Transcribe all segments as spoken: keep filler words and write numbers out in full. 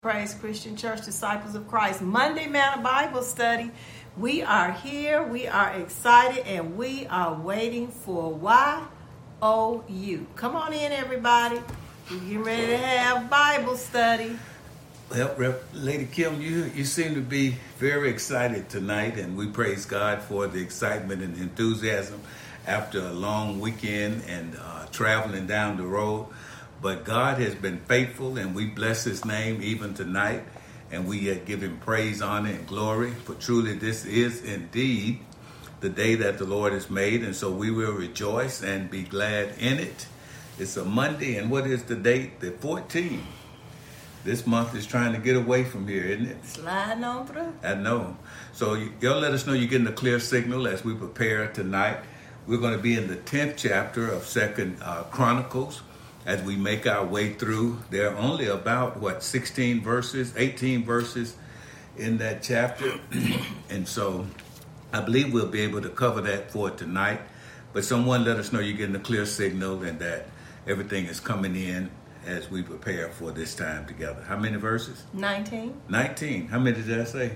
Praise Christian Church, Disciples of Christ, Monday Manna Bible Study. We are here, we are excited, and we are waiting for Y O U. Come on in, everybody. We're getting ready to have Bible study. Well, Rep, Lady Kim, you, you seem to be very excited tonight, and we praise God for the excitement and enthusiasm after a long weekend and uh, traveling down the road. But God has been faithful, and we bless his name even tonight, and we uh, give him praise, honor, and glory. For truly this is indeed the day that the Lord has made, and so we will rejoice and be glad in it. It's a Monday, and what is the date? The fourteenth. This month is trying to get away from here, isn't it? Sliding on through. I know. So y- y'all let us know you're getting a clear signal as we prepare tonight. We're going to be in the tenth chapter of Second uh, Chronicles. As we make our way through, there are only about, what, sixteen verses, eighteen verses in that chapter. And so I believe we'll be able to cover that for tonight. But someone let us know you're getting a clear signal and that everything is coming in as we prepare for this time together. How many verses? nineteen. nineteen. How many did I say?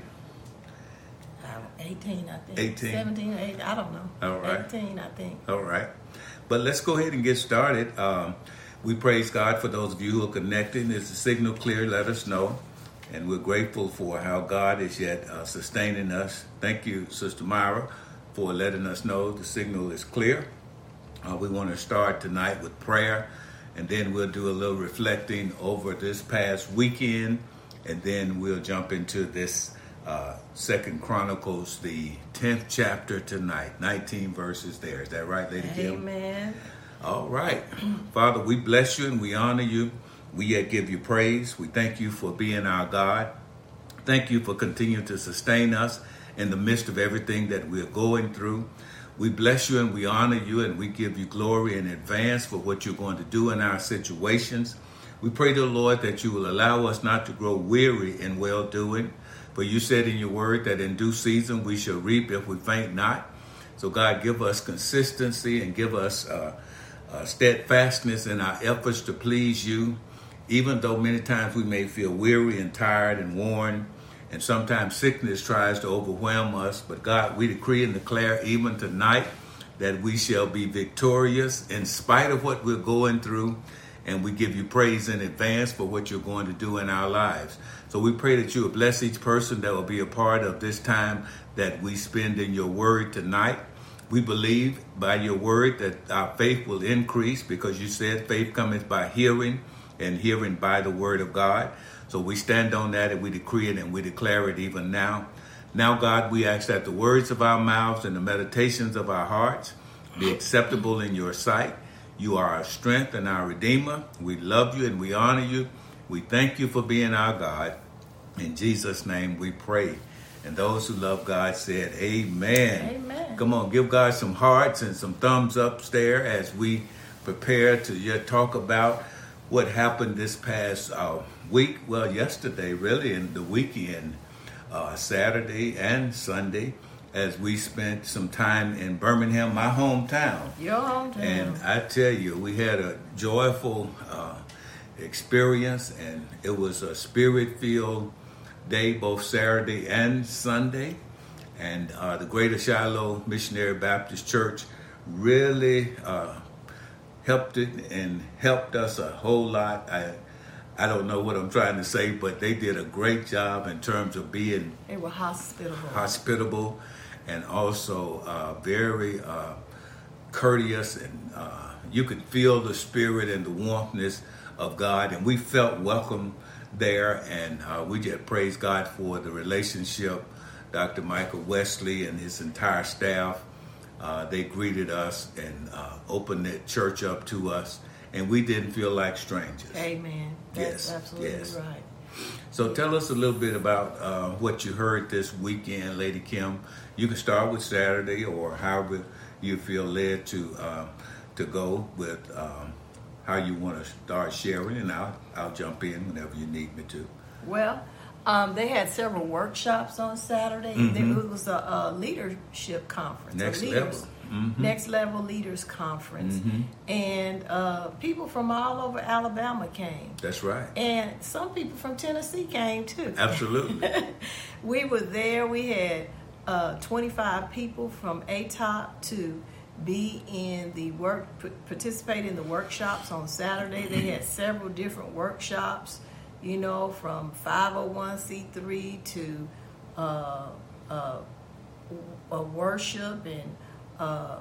Um, eighteen, I think. eighteen. seventeen, eighteen, I don't know. All right. eighteen, I think. All right. But let's go ahead and get started. Um, We praise God for those of you who are connecting. Is the signal clear? Let us know. And we're grateful for how God is yet uh, sustaining us. Thank you, Sister Myra, for letting us know the signal is clear. Uh, we want to start tonight with prayer, and then we'll do a little reflecting over this past weekend, and then we'll jump into this uh, Second Chronicles, the tenth chapter tonight. nineteen verses there. Is that right, Lady Kim? Amen. All right. Father, we bless you and we honor you. We yet give you praise. We thank you for being our God. Thank you for continuing to sustain us in the midst of everything that we're going through. We bless you and we honor you, and we give you glory in advance for what you're going to do in our situations. We pray to the Lord that you will allow us not to grow weary in well-doing. For you said in your word that in due season we shall reap if we faint not. So God, give us consistency and give us uh, Uh, steadfastness in our efforts to please you, even though many times we may feel weary and tired and worn, and sometimes sickness tries to overwhelm us. But God, we decree and declare even tonight that we shall be victorious in spite of what we're going through, and we give you praise in advance for what you're going to do in our lives. So we pray that you will bless each person that will be a part of this time that we spend in your word tonight. We believe by your word that our faith will increase, because you said faith cometh by hearing, and hearing by the word of God. So we stand on that and we decree it and we declare it even now. Now, God, we ask that the words of our mouths and the meditations of our hearts be acceptable in your sight. You are our strength and our Redeemer. We love you and we honor you. We thank you for being our God. In Jesus' name we pray. And those who love God said, amen. Amen. Come on, give God some hearts and some thumbs ups there as we prepare to yet talk about what happened this past uh, week. Well, yesterday, really, and the weekend, uh, Saturday and Sunday, as we spent some time in Birmingham, my hometown. Your hometown. And I tell you, we had a joyful uh, experience, and it was a spirit-filled day, both Saturday and Sunday. And uh, the Greater Shiloh Missionary Baptist Church really uh, helped it and helped us a whole lot. I I don't know what I'm trying to say, but they did a great job in terms of being They were hospitable. hospitable and also uh, very uh, courteous. And uh, you could feel the spirit and the warmthness of God. And we felt welcome there, and uh, we just praise God for the relationship. Doctor Michael Wesley and his entire staff, uh, they greeted us and uh, opened that church up to us, and we didn't feel like strangers. Amen. That's Yes, absolutely yes. right. So tell us a little bit about uh, what you heard this weekend, Lady Kim. You can start with Saturday, or however you feel led to uh, to go with um, how you want to start sharing, and I'll, I'll jump in whenever you need me to. Well, um, they had several workshops on Saturday. Mm-hmm. It was a, a leadership conference. Next a leaders, level. mm-hmm. Next Level Leaders Conference. Mm-hmm. And uh, people from all over Alabama came. That's right. And some people from Tennessee came too. Absolutely. We were there. We had uh, twenty-five people from A T O P to be in the work, participate in the workshops on Saturday. They had several different workshops, you know, from five oh one c three to uh, uh, uh, worship and uh,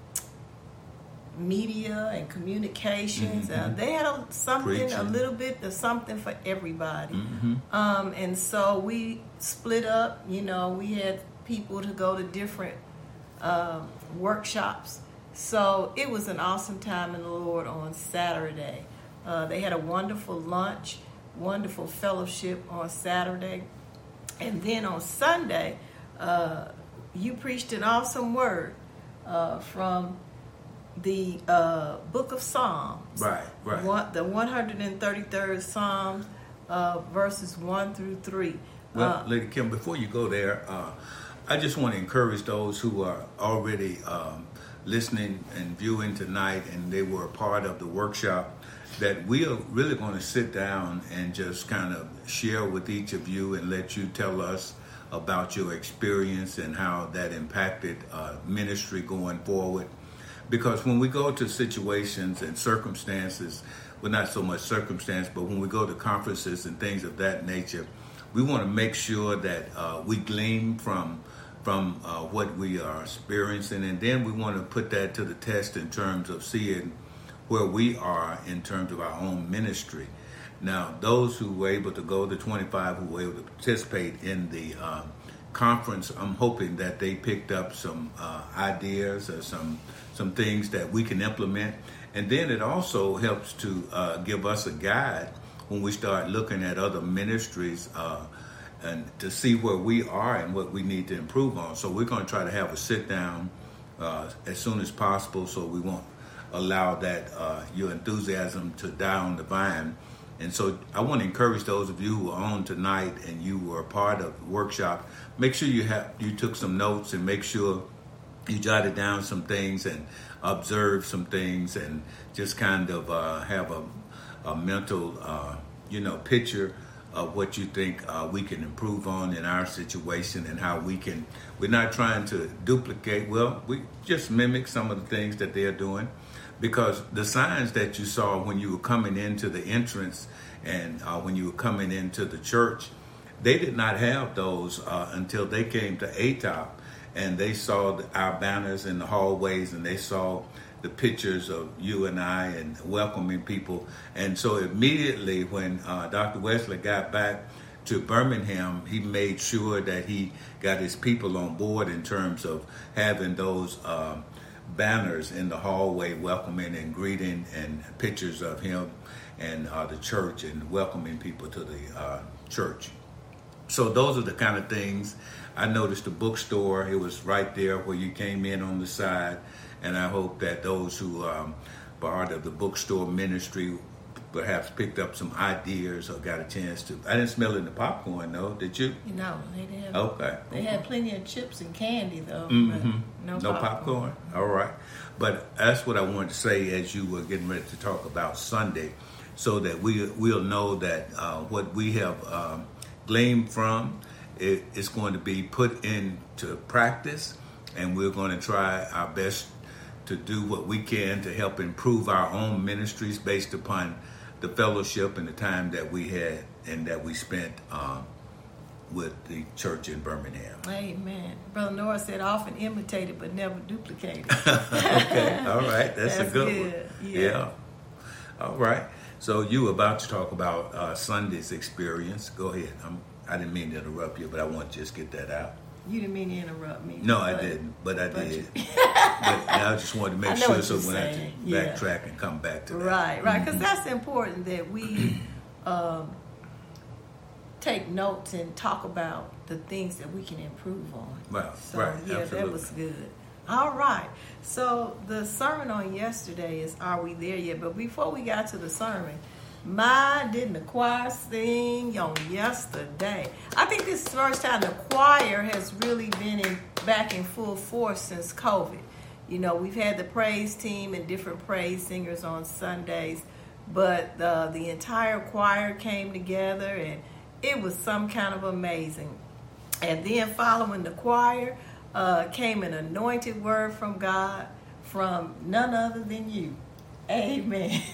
media and communications. Mm-hmm. Uh, they had a, something, Preaching. a little bit of something for everybody. Mm-hmm. Um, and so we split up, you know, we had people to go to different um, workshops. So it was an awesome time in the Lord on Saturday. Uh, they had a wonderful lunch, wonderful fellowship on Saturday. And then on Sunday, uh, you preached an awesome word uh, from the uh, book of Psalms. Right, right. One, the one hundred thirty-third Psalms, uh, verses one through three. Well, uh, Lady Kim, before you go there, uh, I just want to encourage those who are already um, listening and viewing tonight and they were a part of the workshop that we are really going to sit down and just kind of share with each of you and let you tell us about your experience and how that impacted uh, ministry going forward. Because when we go to situations and circumstances, well, not so much circumstance, but when we go to conferences and things of that nature, we want to make sure that uh, we glean from from uh, what we are experiencing, and then we want to put that to the test in terms of seeing where we are in terms of our own ministry. Now, those who were able to go, the twenty-five who were able to participate in the um, conference, I'm hoping that they picked up some uh, ideas or some some things that we can implement. And then it also helps to uh, give us a guide when we start looking at other ministries uh, and to see where we are and what we need to improve on. So we're going to try to have a sit down uh, as soon as possible so we won't allow that uh, your enthusiasm to die on the vine. And so I want to encourage those of you who are on tonight and you were a part of the workshop, make sure you have you took some notes and make sure you jotted down some things and observed some things and just kind of uh, have a, a mental, uh, you know, picture of what you think uh, we can improve on in our situation and how we can, we're not trying to duplicate, well, we just mimic some of the things that they're doing. Because the signs that you saw when you were coming into the entrance and uh, when you were coming into the church, they did not have those uh, until they came to A T O P and they saw the, our banners in the hallways and they saw the pictures of you and I and welcoming people. And so immediately when uh, Doctor Wesley got back to Birmingham, he made sure that he got his people on board in terms of having those um, banners in the hallway welcoming and greeting and pictures of him and uh, the church and welcoming people to the uh, church. So those are the kind of things. I noticed the bookstore, it was right there where you came in on the side, and I hope that those who um, part of the bookstore ministry perhaps picked up some ideas or got a chance to. I didn't smell it in the popcorn, though. Did you? No, they didn't. Okay. They okay. had plenty of chips and candy, though. Mm-hmm. But no, no popcorn. popcorn. All right. But that's what I wanted to say as you were getting ready to talk about Sunday, so that we, we'll know that uh, what we have um, gleaned from it, is going to be put into practice, and we're going to try our best to do what we can to help improve our own ministries based upon the fellowship and the time that we had and that we spent um, with the church in Birmingham. Amen. Brother Noah said, often imitated but never duplicated. Okay, all right. That's, That's a good, good. one. Yeah. yeah. All right. So you were about to talk about uh, Sunday's experience. Go ahead. I'm, I didn't mean to interrupt you, but I want to just get that out. You didn't mean to interrupt me. No, but, I didn't, but I but did. But I just wanted to make sure so when I saying. backtrack yeah. and come back to that. Right, right, because mm-hmm. that's important that we um, take notes and talk about the things that we can improve on. Well, so, right, yeah, absolutely. that was good. All right, so the sermon on yesterday is Are We There Yet? But before we got to the sermon, my didn't the choir sing on yesterday. I think this is the first time the choir has really been in back in full force since COVID. You know, we've had the praise team and different praise singers on Sundays, but the, the entire choir came together, and it was some kind of amazing. And then following the choir uh, came an anointed word from God from none other than you. Amen.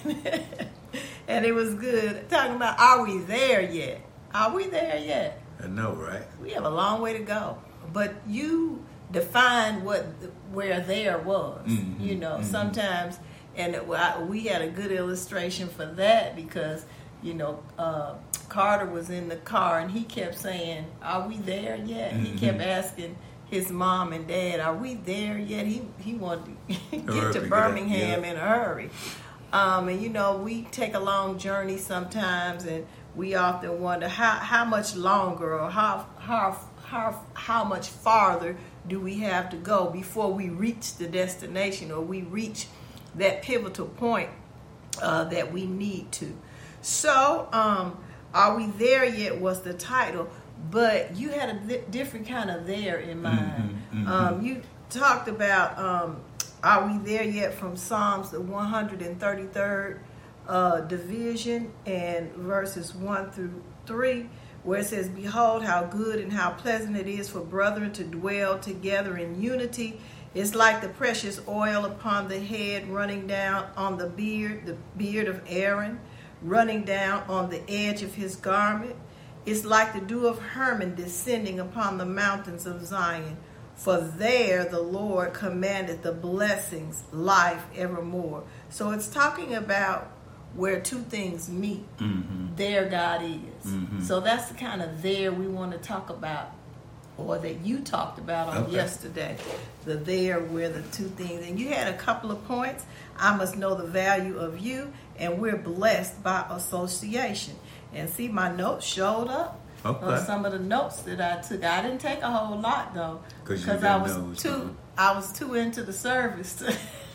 And it was good. Talking about, are we there yet? Are we there yet? I know, right? We have a long way to go. But you defined what where there was. Mm-hmm, you know, mm-hmm. sometimes, and it, we had a good illustration for that because, you know, uh, Carter was in the car and he kept saying, are we there yet? Mm-hmm. He kept asking his mom and dad, are we there yet? He he wanted to get to Birmingham yeah. in a hurry. Um, and, you know, we take a long journey sometimes, and we often wonder how, how much longer or how, how, how, how much farther do we have to go before we reach the destination or we reach that pivotal point uh, that we need to. So, um, are we there yet was the title, but you had a di- different kind of there in mind. Mm-hmm, mm-hmm. Um, you talked about, um, are we there yet from Psalms, the one hundred thirty-third uh, division, and verses one through three, where it says, behold, how good and how pleasant it is for brethren to dwell together in unity. It's like the precious oil upon the head running down on the beard, the beard of Aaron, running down on the edge of his garment. It's like the dew of Hermon descending upon the mountains of Zion. For there the Lord commanded the blessings, life evermore. So it's talking about where two things meet. Mm-hmm. There God is. Mm-hmm. So that's the kind of there we want to talk about, or that you talked about on okay. yesterday. The there where the two things. And you had a couple of points. I must know the value of you, and we're blessed by association. And see, my notes showed up. Okay. On some of the notes that I took. I didn't take a whole lot though, because I was those, too though. I was too into the service to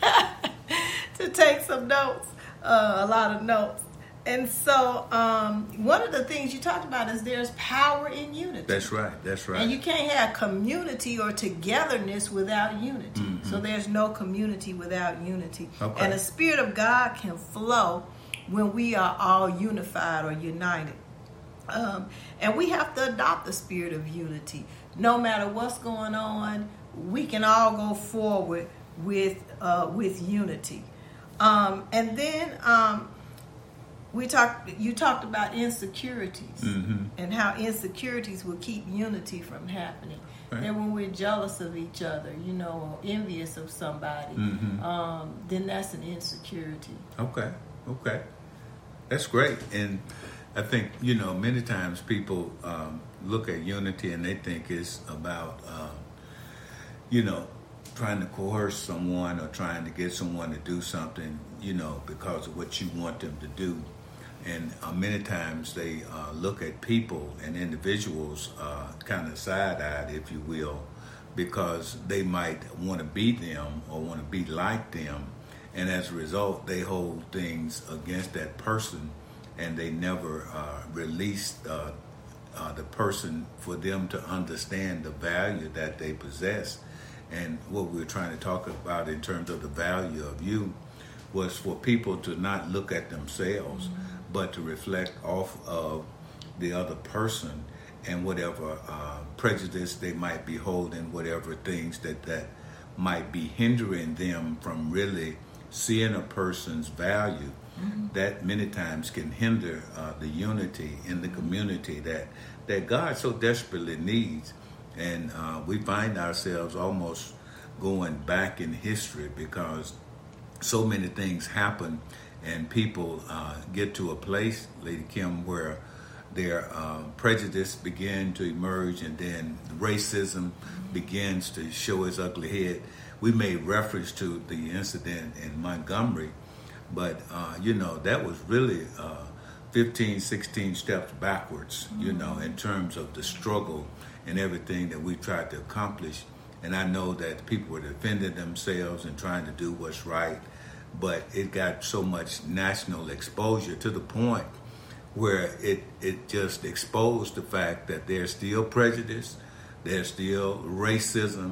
to take some notes, uh, a lot of notes. And so um, one of the things you talked about is there's power in unity. That's right. That's right. And you can't have community or togetherness without unity. Mm-hmm. So there's no community without unity. Okay. And the Spirit of God can flow when we are all unified or united. Um, and we have to adopt the spirit of unity. No matter what's going on, we can all go forward with uh, with unity. Um, and then um, we talked. You talked about insecurities mm-hmm. and how insecurities will keep unity from happening. Right. And when we're jealous of each other, you know, or envious of somebody, mm-hmm. um, then that's an insecurity. Okay. Okay, that's great. And I think, you know, many times people um, look at unity and they think it's about, um, you know, trying to coerce someone or trying to get someone to do something, you know, because of what you want them to do. And uh, many times they uh, look at people and individuals uh, kind of side-eyed, if you will, because they might want to be them or want to be like them. And as a result, they hold things against that person, and they never uh, release uh, uh, the person for them to understand the value that they possess. And what we're trying to talk about in terms of the value of you was for people to not look at themselves, mm-hmm. but to reflect off of the other person and whatever uh, prejudice they might be holding, whatever things that, that might be hindering them from really seeing a person's value. Mm-hmm. That many times can hinder uh, the unity in the community that, that God so desperately needs. And uh, we find ourselves almost going back in history because so many things happen and people uh, get to a place, Lady Kim, where their uh, prejudice begin to emerge and then racism mm-hmm. begins to show its ugly head. We made reference to the incident in Montgomery, but, uh, you know, that was really uh, fifteen, sixteen steps backwards, mm-hmm. you know, in terms of the struggle and everything that we tried to accomplish. And I know that people were defending themselves and trying to do what's right, but it got so much national exposure to the point where it, it just exposed the fact that there's still prejudice, there's still racism,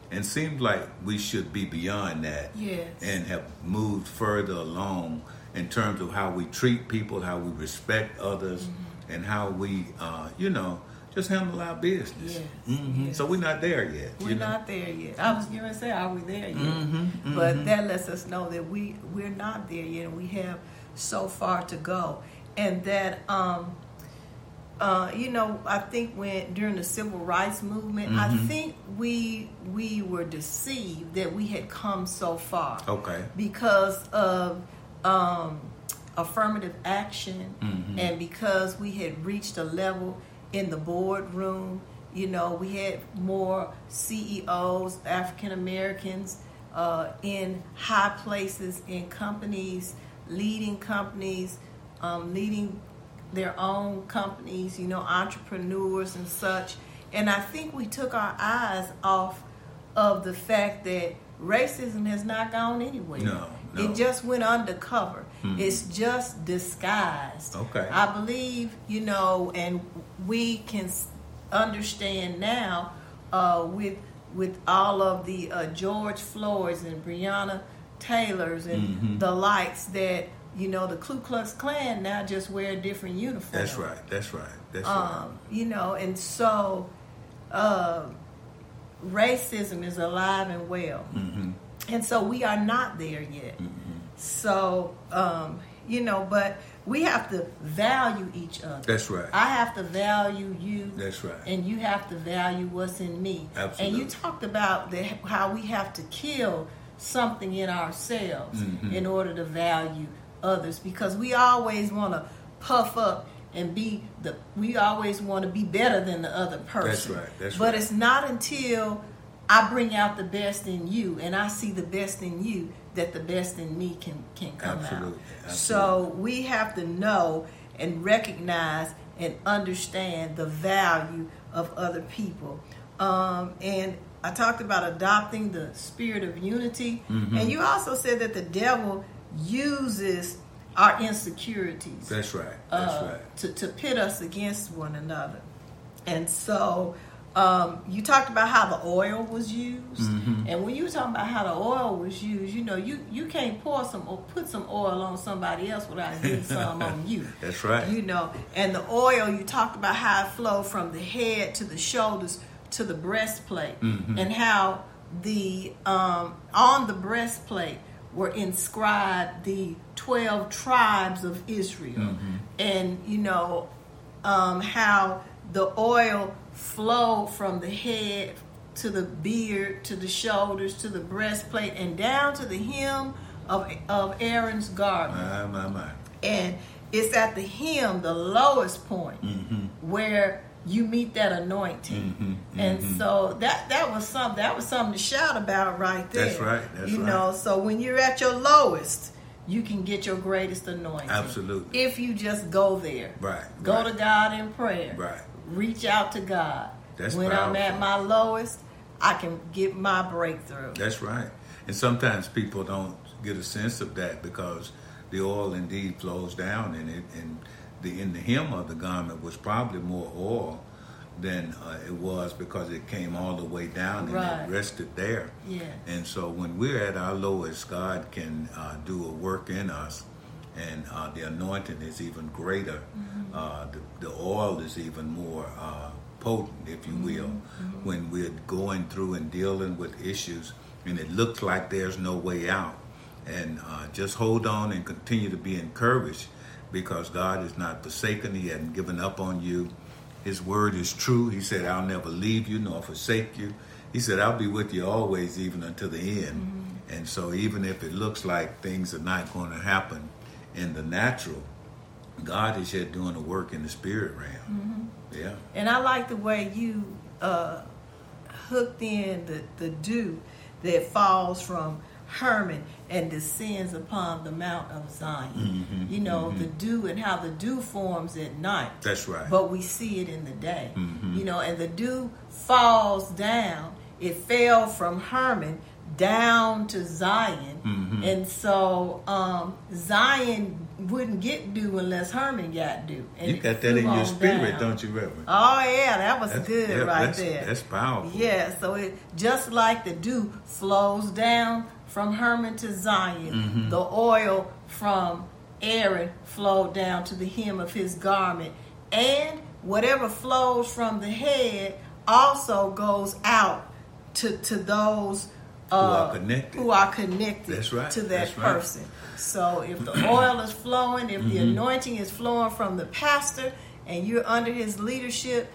And seems like we should be beyond that. Yes. And have moved further along in terms of how we treat people, how we respect others, mm-hmm. and how we, uh, you know, just handle our business. Yes. Mm-hmm. Yes. So we're not there yet. We're you know? not there yet. I was going to say, are we there yet? Mm-hmm. Mm-hmm. But that lets us know that we, we're not there yet, and we have so far to go. And that, um, uh, you know, I think when during the civil rights movement, mm-hmm. I think we we were deceived that we had come so far. Okay. Because of um, affirmative action, mm-hmm. and because we had reached a level in the boardroom. You know, we had more C E Os, African Americans, uh, in high places in companies, leading companies, um, leading their own companies, you know, entrepreneurs and such. And I think we took our eyes off of the fact that racism has not gone anywhere. No, no. It just went undercover. Mm-hmm. It's just disguised. Okay. I believe, you know, and we can understand now uh, with with all of the uh, George Floyds and Breonna Taylors and mm-hmm. the likes that, you know, the Ku Klux Klan now just wear a different uniform. That's right. That's right. That's um, right. You know, and so uh, racism is alive and well. Mm-hmm. And so we are not there yet. Mm-hmm. So, um, you know, but we have to value each other. That's right. I have to value you. That's right. And you have to value what's in me. Absolutely. And you talked about the, how we have to kill something in ourselves mm-hmm. in order to value others, because we always want to puff up and be the we always want to be better than the other person. That's right. That's but right. it's not until I bring out the best in you and I see the best in you that the best in me can can come Absolutely. out. Absolutely. So we have to know and recognize and understand the value of other people. Um, and I talked about adopting the spirit of unity. Mm-hmm. And you also said that the devil uses our insecurities. That's right. That's uh, right. To, to pit us against one another. And so um, you talked about how the oil was used. Mm-hmm. And when you were talking about how the oil was used, you know, you, you can't pour some or put some oil on somebody else without getting some on you. That's right. You know, and the oil, you talked about how it flowed from the head to the shoulders to the breastplate, mm-hmm. and how the um, on the breastplate were inscribed the twelve tribes of Israel, mm-hmm. and you know um, how the oil flowed from the head to the beard to the shoulders to the breastplate and down to the hem of of Aaron's garment. My, my, my. And it's at the hem, the lowest point, mm-hmm. where you meet that anointing. Mm-hmm, mm-hmm. And so that that was something that was something to shout about right there. That's right. That's you right. know, so when you're at your lowest, you can get your greatest anointing. Absolutely. If you just go there. Right. Go right. to God in prayer. Right. Reach out to God. That's when powerful. I'm at my lowest, I can get my breakthrough. That's right. And sometimes people don't get a sense of that because the oil indeed flows down in it, and the in the hem of the garment was probably more oil than uh, it was because it came all the way down and right. it rested there. Yeah. And so when we're at our lowest, God can uh, do a work in us, and uh, the anointing is even greater. Mm-hmm. Uh, the, the oil is even more uh, potent, if you will, mm-hmm. when we're going through and dealing with issues and it looks like there's no way out. And uh, just hold on and continue to be encouraged, because God is not forsaken. He hasn't given up on you. His word is true. He said, I'll never leave you nor forsake you. He said, I'll be with you always, even until the end. Mm-hmm. And so even if it looks like things are not going to happen in the natural, God is yet doing a work in the spirit realm. Mm-hmm. Yeah. And I like the way you uh, hooked in the, the dew that falls from Hermon and descends upon the Mount of Zion. Mm-hmm, you know, mm-hmm. the dew and how the dew forms at night. That's right. But we see it in the day. Mm-hmm. You know, and the dew falls down. It fell from Hermon down to Zion. Mm-hmm. And so um, Zion wouldn't get dew unless Hermon got dew. And You it got that flew in your on spirit, down. don't you, Reverend? Oh, yeah, that was That's- good yeah, right that's, there. That's powerful. Yeah, so it just like the dew flows down from Hermon to Zion, Mm-hmm. the oil from Aaron flowed down to the hem of his garment, and whatever flows from the head also goes out to to those uh, Who are connected. who are connected That's right, to that that's right. person. So if the oil is flowing, if the Mm-hmm. anointing is flowing from the pastor, and you're under his leadership,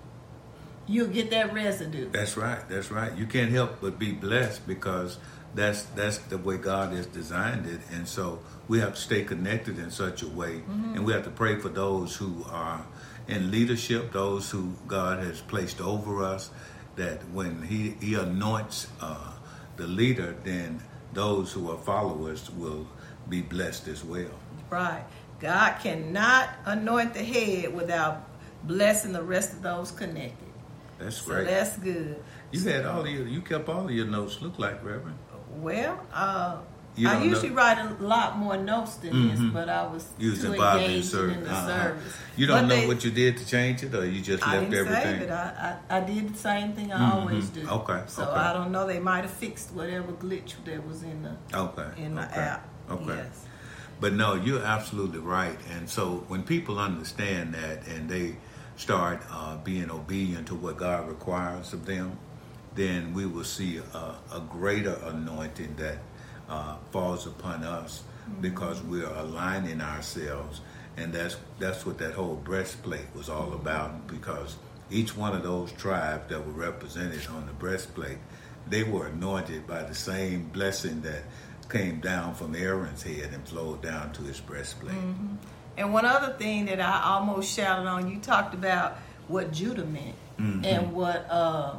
you'll get that residue. That's right. That's right. You can't help but be blessed because that's that's the way God has designed it, and so we have to stay connected in such a way, Mm-hmm. and we have to pray for those who are in leadership, those who God has placed over us. That when He He anoints uh, the leader, then those who are followers will be blessed as well. Right. God cannot anoint the head without blessing the rest of those connected. That's So great. that's good. You had all of your, you kept all of your notes. Look like Reverend. Well, uh, You I don't usually know- write a lot more notes than this, Mhm. but I was You was too involved in engaged service. in the Uh-huh. service. You don't But know they- what you did to change it, or you just I left didn't everything. save it. I, I, I did the same thing I Mhm. always do. Okay, So okay. I don't know. They might have fixed whatever glitch that was in the Okay. in the okay. app. Okay. Yes. But no, you're absolutely right. And so when people understand that and they start uh, being obedient to what God requires of them, then we will see a, a greater anointing that uh, falls upon us Mm-hmm. because we're aligning ourselves. And that's that's what that whole breastplate was all about, because each one of those tribes that were represented on the breastplate, they were anointed by the same blessing that came down from Aaron's head and flowed down to his breastplate. Mm-hmm. And one other thing that I almost shouted on, you talked about what Judah meant Mhm. and what, uh,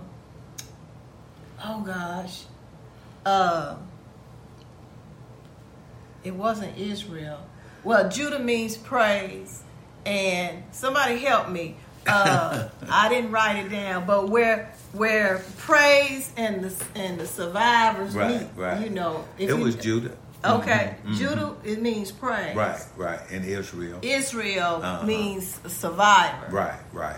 oh gosh, uh, it wasn't Israel. Well, Judah means praise, and somebody help me. Uh, I didn't write it down, but where where praise and the and the survivors Right, meet, right. you know. If It you- was Judah. Okay, Mhm, mhm. Judah, it means praise. Right, right. And Israel. Israel Uh-huh. means survivor. Right, right.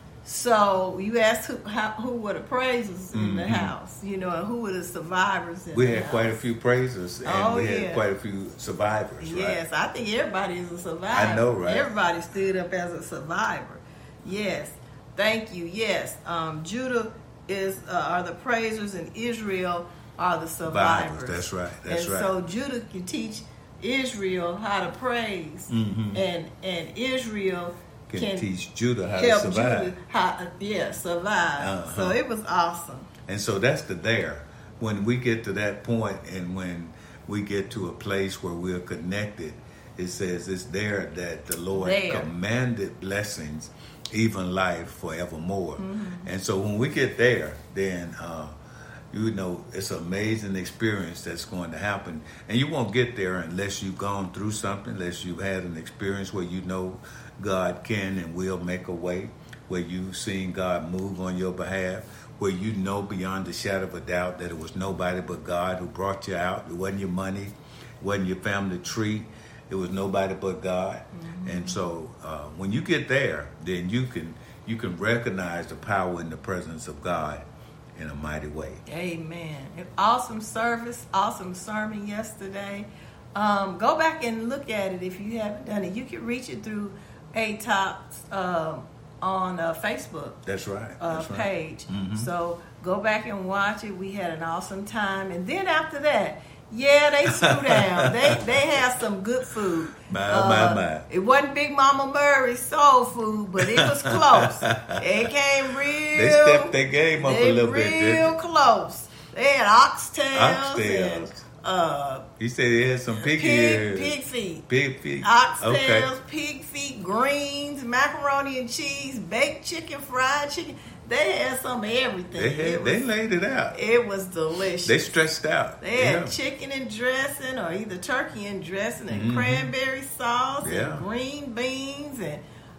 So you asked who, how, who were the praisers in the Mhm. house, you know, and who were the survivors in We the had house. quite a few praisers, and Oh, we had yeah. quite a few survivors, right? Yes, I think everybody is a survivor. I know, right? Everybody stood up as a survivor. Yes, thank you. Yes, um, Judah is uh, are the praisers, and Israel are the survivors. Survivors, that's right, that's and right. so Judah can teach Israel how to praise, Mhm. and and Israel Can, can, teach Judah how to help survive. Judah how yeah survive. Uh-huh. So it was awesome. And so that's the there. When we get to that point and when we get to a place where we're connected, it says it's there that the Lord There. commanded blessings, even life forevermore. Mm-hmm. And so when we get there, then, uh, you know, it's an amazing experience that's going to happen. And you won't get there unless you've gone through something, unless you've had an experience where you know God can and will make a way, where you've seen God move on your behalf, where you know beyond the shadow of a doubt that it was nobody but God who brought you out. It wasn't your money, it wasn't your family tree. It was nobody but God. Mm-hmm. And so uh, when you get there, then you can you can recognize the power in the presence of God in a mighty way. Amen. An awesome service, awesome sermon yesterday. Um, go back and look at it if you haven't done it. You can reach it through A Top's um, on uh, Facebook That's right. uh, That's right. page. Mhm. So go back and watch it. We had an awesome time. And then after that, yeah, they threw down. they they had some good food. My, Uh, my, my. It wasn't Big Mama Murray's soul food, but it was close. It came real. They stepped their game up they a little bit, didn't real they? close. They had oxtails, Oxtails. and uh, He said he had some piggy pig, ears. pig feet. Pig feet. Oxtails, Okay. pig feet, greens, macaroni and cheese, baked chicken, fried chicken. They had some of everything. They it, had, was, they laid it out. it was delicious. They stretched out. They had Yeah. chicken and dressing, or either turkey and dressing, and Mhm. cranberry sauce, Yeah. and green beans, and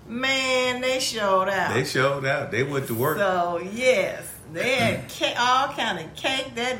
man, they showed out. They showed out. They went to work. So yes, they had ca- all kind of cake. That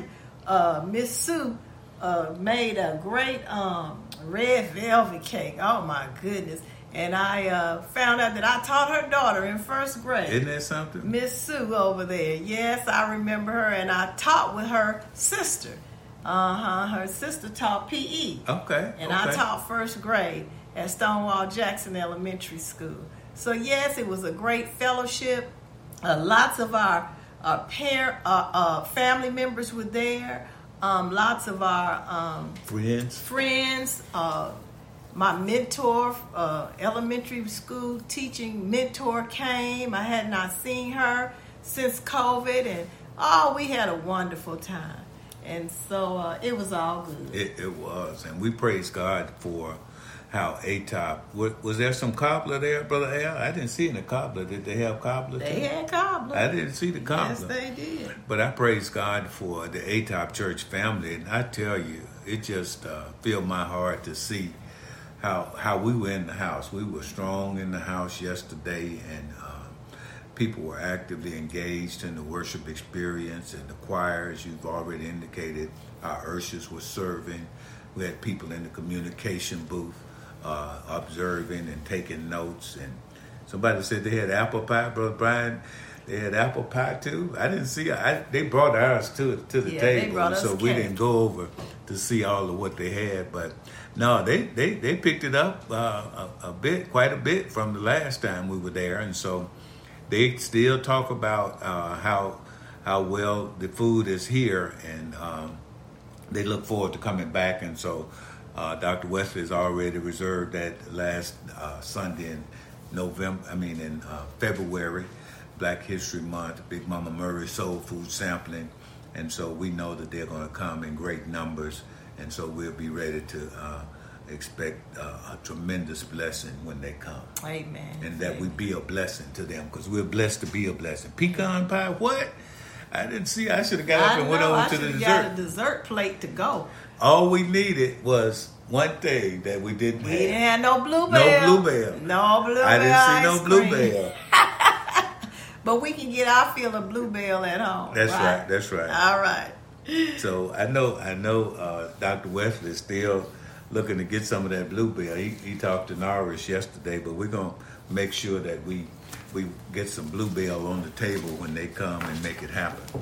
uh, Miss Sue uh, made a great um, red velvet cake. Oh my goodness. And I uh, found out that I taught her daughter in first grade. Isn't that something? Miss Sue over there. Yes, I remember her. And I taught with her sister. Uh-huh. Her sister taught P E. Okay. And okay. I taught first grade at Stonewall Jackson Elementary School. So yes, it was a great fellowship. Uh, lots of our, our parent, uh, uh, family members were there. Um, lots of our um, friends. Friends. Uh, my mentor, uh, elementary school teaching mentor came. I had not seen her since COVID, and oh, we had a wonderful time. And so uh, it was all good. It, it was, and we praise God for how A T O P. Was, was there some cobbler there, Brother Al? I didn't see any cobbler. Did they have cobbler? They too? had cobbler. I didn't see the cobbler. Yes, they did. But I praise God for the A T O P church family, and I tell you, it just uh, filled my heart to see how how we were in the house. We were strong in the house yesterday, and uh, people were actively engaged in the worship experience, and the choirs, you've already indicated, our ushers were serving. We had people in the communication booth uh, observing and taking notes. And somebody said they had apple pie, Brother Brian. They had apple pie too. I didn't see. I, they brought ours to to the yeah, table, they brought us so we cake. didn't go over to see all of what they had. But no, they they, they picked it up uh, a, a bit, quite a bit from the last time we were there, and so they still talk about uh, how how well the food is here, and um, they look forward to coming back. And so uh, Doctor Wesley has already reserved that last uh, Sunday in November. I mean in uh, February. Black History Month, Big Mama Murray Soul Food Sampling, and so we know that they're going to come in great numbers, and so we'll be ready to uh, expect uh, a tremendous blessing when they come. Amen. And that Amen. we be a blessing to them, because we're blessed to be a blessing. Pecan pie, what? I didn't see. I should have got up I and went know, over I to the should've dessert. got a dessert plate to go. All we needed was one thing that we didn't We have. didn't have no bluebell. No bluebell. No bluebell. I didn't see no ice bluebell. cream. But we can get our fill of bluebell at home. That's right. right. That's right. All right. So I know, I know, uh, Doctor Wesley is still looking to get some of that bluebell. He, he talked to Norris yesterday, but we're gonna make sure that we we get some bluebell on the table when they come and make it happen.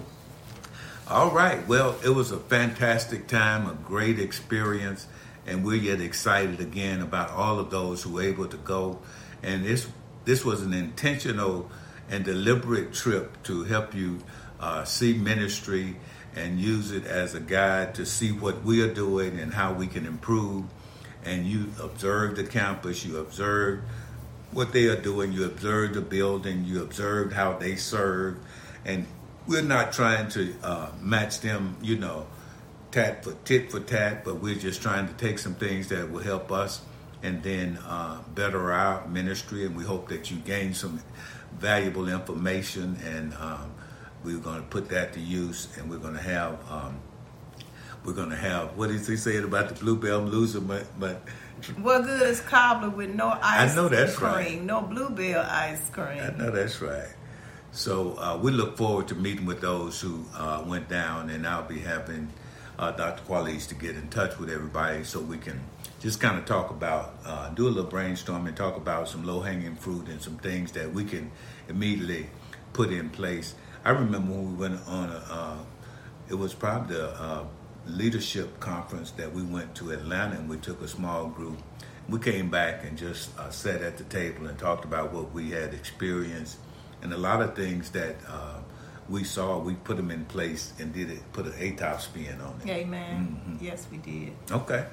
All right. Well, it was a fantastic time, a great experience, and we're yet excited again about all of those who were able to go. And this this was an intentional and deliberate trip to help you uh, see ministry and use it as a guide to see what we are doing and how we can improve. And you observed the campus, you observed what they are doing, you observed the building, you observed how they serve. And we're not trying to uh, match them, you know, tat for tit for tat, but we're just trying to take some things that will help us and then uh, better our ministry. And we hope that you gain some valuable information, and um, we're going to put that to use, and we're going to have um, we're going to have what is he saying about the bluebell? I'm losing my, my What good is cobbler with no ice I know that's cream, right. no bluebell ice cream? I know that's right. So uh, we look forward to meeting with those who uh, went down, and I'll be having uh, Doctor Qualies to get in touch with everybody so we can just kind of talk about, uh, do a little brainstorming, talk about some low-hanging fruit and some things that we can immediately put in place. I remember when we went on a, uh, it was probably a uh, leadership conference that we went to Atlanta, and we took a small group. We came back and just uh, sat at the table and talked about what we had experienced, and a lot of things that uh, we saw, we put them in place and did it, put an A T O P spin on it. Amen. Mm-hmm. Yes, we did. Okay.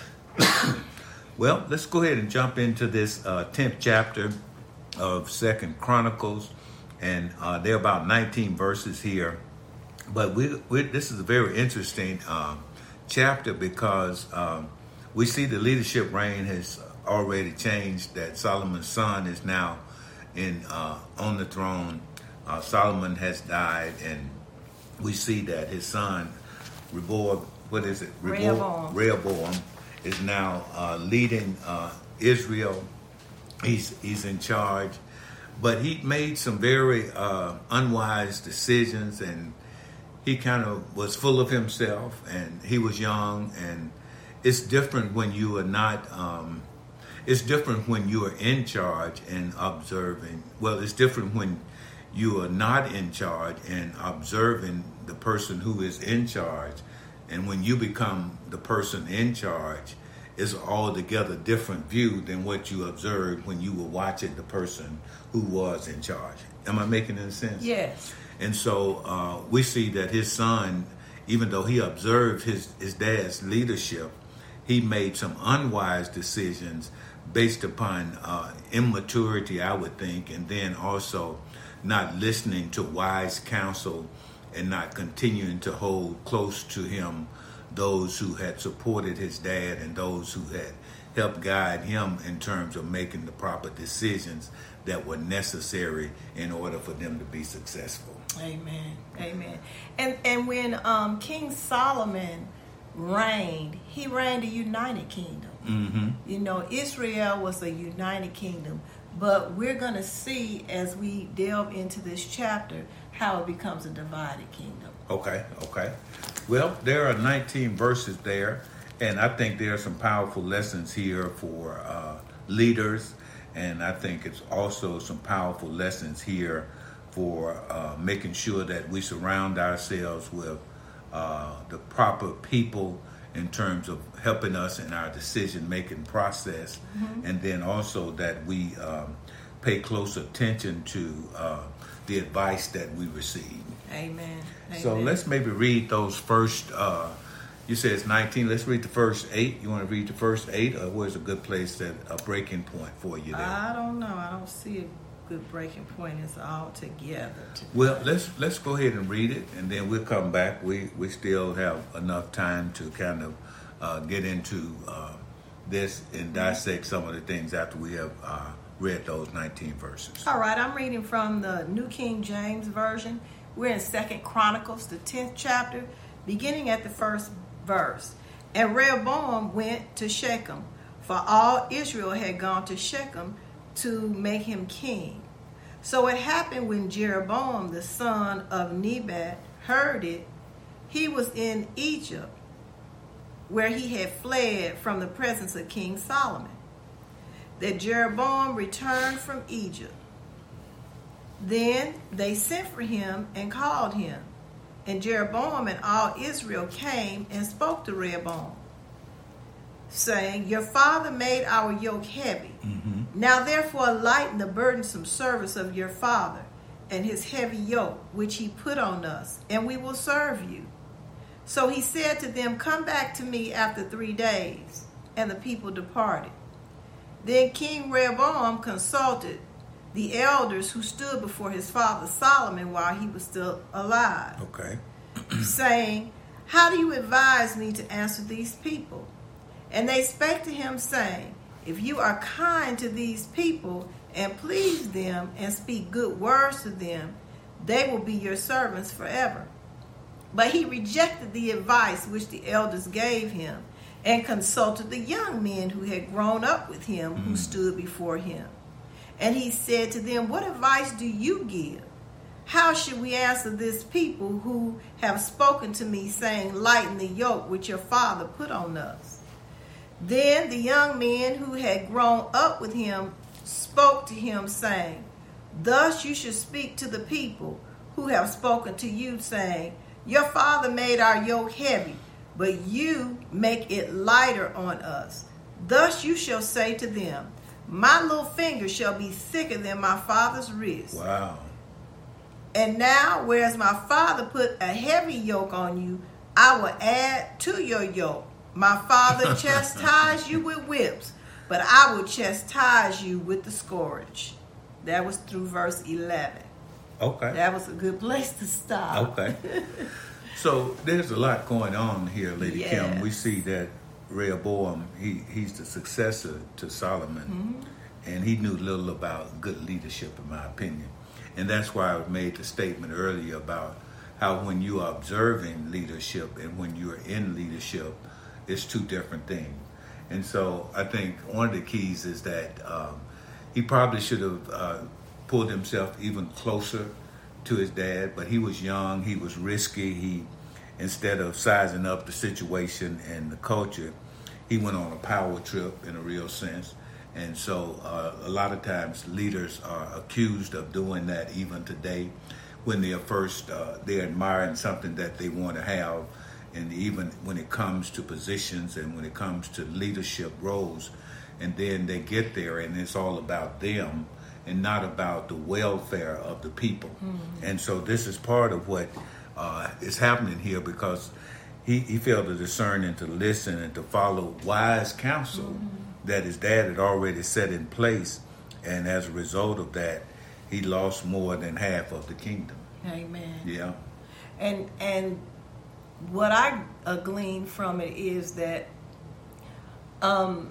Well, let's go ahead and jump into this uh, tenth chapter of Second Chronicles, and uh, there are about nineteen verses here. But we, we this is a very interesting um, chapter because um, we see the leadership reign has already changed. That Solomon's son is now in uh, on the throne. Uh, Solomon has died, and we see that his son Rehoboam, what is it? Rehoboam. Rehoboam is now uh, leading uh, Israel. He's he's in charge, but he made some very uh, unwise decisions, and he kind of was full of himself, and he was young. And it's different when you are not. Um, it's different when you are in charge and observing. Well, it's different when you are not in charge and observing the person who is in charge, and when you become the person in charge, it's altogether different view than what you observed when you were watching the person who was in charge. Am I making any sense? Yes. And so uh, we see that his son, even though he observed his, his dad's leadership, he made some unwise decisions based upon uh, immaturity, I would think, and then also not listening to wise counsel and not continuing to hold close to him those who had supported his dad and those who had helped guide him in terms of making the proper decisions that were necessary in order for them to be successful. Amen. Amen. And and when um, King Solomon reigned, he reigned a united kingdom. Mm-hmm. You know, Israel was a united kingdom, but we're going to see as we delve into this chapter how it becomes a divided kingdom. Okay, okay. Well, there are nineteen verses there, and I think there are some powerful lessons here for uh, leaders, and I think it's also some powerful lessons here for uh, making sure that we surround ourselves with uh, the proper people in terms of helping us in our decision-making process, mm-hmm. and then also that we um, pay close attention to uh, the advice that we receive. Amen. Amen. So let's maybe read those first, uh, you said it's nineteen, let's read the first eight. You want to read the first eight, or where's a good place, that a breaking point for you there? I don't know. I don't see a good breaking point. It's all together. Well, let's let's go ahead and read it, and then we'll come back. We we still have enough time to kind of uh, get into uh, this and dissect some of the things after we have uh, read those nineteen verses. All right, I'm reading from the New King James Version. We're in Second Chronicles, the tenth chapter, beginning at the first verse. And Rehoboam went to Shechem, for all Israel had gone to Shechem to make him king. So it happened when Jeroboam, the son of Nebat, heard it, he was in Egypt, where he had fled from the presence of King Solomon, that Jeroboam returned from Egypt. Then they sent for him and called him. And Jeroboam and all Israel came and spoke to Rehoboam, saying, Your father made our yoke heavy. Mm-hmm. Now therefore lighten the burdensome service of your father and his heavy yoke, which he put on us, and we will serve you. So he said to them, Come back to me after three days. And the people departed. Then King Rehoboam consulted the elders who stood before his father Solomon while he was still alive. Okay. saying, How do you advise me to answer these people? And they spake to him, saying, If you are kind to these people and please them and speak good words to them, they will be your servants forever. But he rejected the advice which the elders gave him and consulted the young men who had grown up with him, mm. who stood before him. And he said to them, What advice do you give? How should we answer this people who have spoken to me, saying, Lighten the yoke which your father put on us? Then the young men who had grown up with him spoke to him, saying, Thus you should speak to the people who have spoken to you, saying, Your father made our yoke heavy, but you make it lighter on us. Thus you shall say to them, My little finger shall be thicker than my father's wrist. Wow. And now, whereas my father put a heavy yoke on you, I will add to your yoke. My father chastised you with whips, but I will chastise you with the scourge. That was through verse eleven. Okay. That was a good place to stop. Okay. So there's a lot going on here, Lady Yes. Kim. We see that Rehoboam, he, he's the successor to Solomon, mm-hmm. and he knew little about good leadership, in my opinion. And that's why I made the statement earlier about how when you are observing leadership and when you're in leadership, it's two different things. And so I think one of the keys is that um, he probably should have uh, pulled himself even closer to his dad, but he was young, he was risky. He, instead of sizing up the situation and the culture, he went on a power trip in a real sense. And so uh, a lot of times leaders are accused of doing that even today when they're first, uh, they're admiring something that they want to have. And even when it comes to positions and when it comes to leadership roles, and then they get there and it's all about them and not about the welfare of the people. Mm-hmm. And so this is part of what uh, is happening here, because he, he failed to discern and to listen and to follow wise counsel mm-hmm. that his dad had already set in place. And as a result of that, he lost more than half of the kingdom. Amen. Yeah. And and what I uh, glean from it is that um,